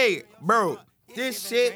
Hey, bro, this shit.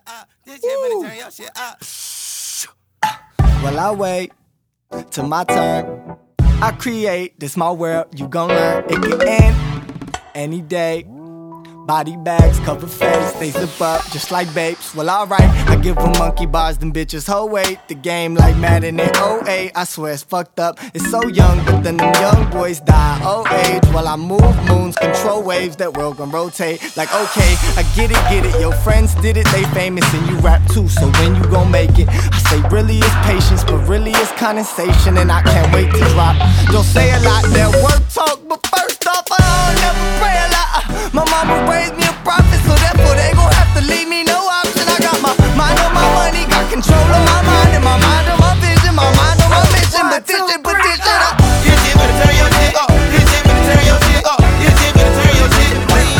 Well, I wait till my turn. I create this my world. You gon' learn it can end any day. Body bags, cover face, they zip up just like babes. Well, alright, I give them monkey bars, them bitches whole weight. The game like Madden in 08, I swear it's fucked up. It's so young, but then them young boys die old age. While I move moons, control waves, that world gon' rotate. Like okay, I get it, your friends did it, they famous and you rap too. So when you gon' make it? I say really is patience, but really is condensation. And I can't wait to drop. Don't say a lot, that work talk, but first off, I don't never pray a lot. My mama raised me a prophet, so therefore they gon' have to leave me no option. I got my mind on my money, got control of my mind, and my mind on my vision, my mind on my mission. Petition, This shit better turn your shit up. This shit better turn your shit up. This shit better turn your shit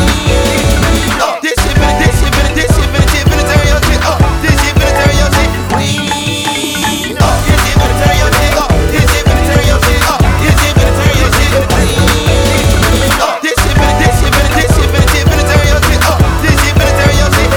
up. This shit better turn your shit up. This shit better turn your shit up. This shit better turn your shit up. This shit better turn your shit up. This shit better turn your shit up. This shit better turn your shit up. This shit better turn your shit up. This shit better turn your shit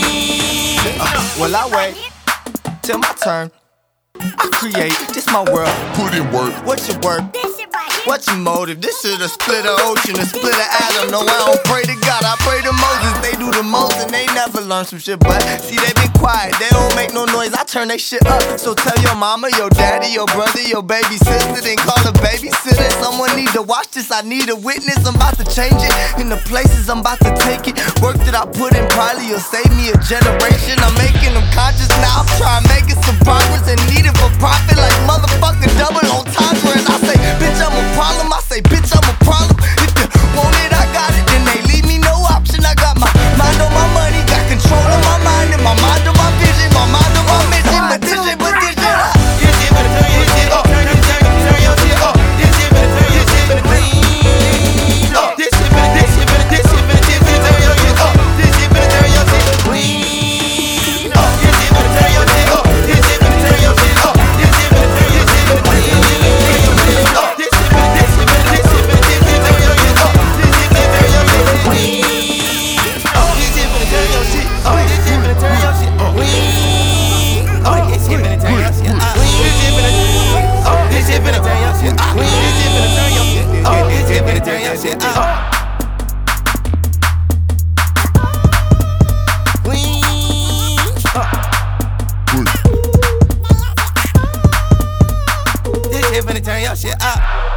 up. well, I wait till my turn. I create, this my world. Put in work. What's your work? What's your motive? This shit a split of ocean, a split of atom. No, I don't pray to God, I pray to Moses. They do the most and they never learn some shit. But see, they been quiet, they don't make no noise. I turn they shit up. So tell your mama, your daddy, your brother, your baby sister, then call a babysitter. Someone need to watch this, I need a witness. I'm about to change it in the places I'm about to take it. Work that I put in probably will save me a generation. I'm making them conscious now. I'm trying to make it some progress and need it for profit like motherfucking double on time. Whereas I say, bitch, I'm a problem. I say, bitch, I'm a problem. If you want it, I got it. Then they leave me no option. I got my mind on my money, got control of my mind, and my mind on my vision, my mind on my mission. Petition. This shit better turn your shit up. Turn your shit up. This shit better turn your shit up. This shit better turn your shit up. This shit better turn your shit up. This shit better turn your shit up. This shit better turn your shit up. This shit better turn your shit up. This shit better turn your shit up. This shit better turn your shit up. This shit better turn your shit up. This shit better turn your shit up. This shit better turn your shit up. This shit better turn your shit up. This shit better turn your shit up. This shit better turn your shit up. This shit better turn your shit up. This shit better turn your shit up. This shit better turn your shit up. This shit better turn your shit up.